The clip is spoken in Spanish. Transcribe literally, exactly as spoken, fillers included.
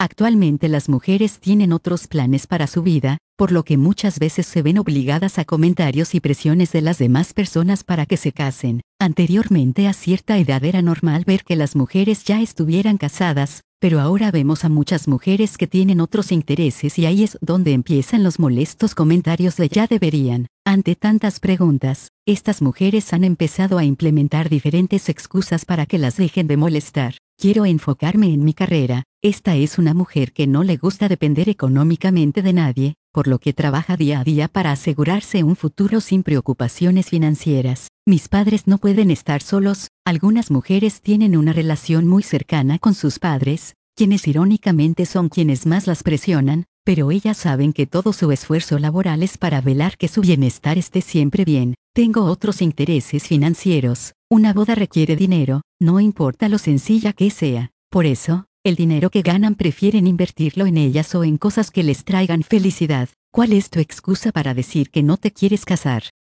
Actualmente las mujeres tienen otros planes para su vida, por lo que muchas veces se ven obligadas a comentarios y presiones de las demás personas para que se casen. Anteriormente a cierta edad era normal ver que las mujeres ya estuvieran casadas, pero ahora vemos a muchas mujeres que tienen otros intereses y ahí es donde empiezan los molestos comentarios de ya deberían. Ante tantas preguntas, estas mujeres han empezado a implementar diferentes excusas para que las dejen de molestar. Quiero enfocarme en mi carrera. Esta es una mujer que no le gusta depender económicamente de nadie, por lo que trabaja día a día para asegurarse un futuro sin preocupaciones financieras. Mis padres no pueden estar solos. Algunas mujeres tienen una relación muy cercana con sus padres, quienes irónicamente son quienes más las presionan, pero ellas saben que todo su esfuerzo laboral es para velar que su bienestar esté siempre bien. Tengo otros intereses financieros. Una boda requiere dinero, no importa lo sencilla que sea. Por eso, el dinero que ganan prefieren invertirlo en ellas o en cosas que les traigan felicidad. ¿Cuál es tu excusa para decir que no te quieres casar?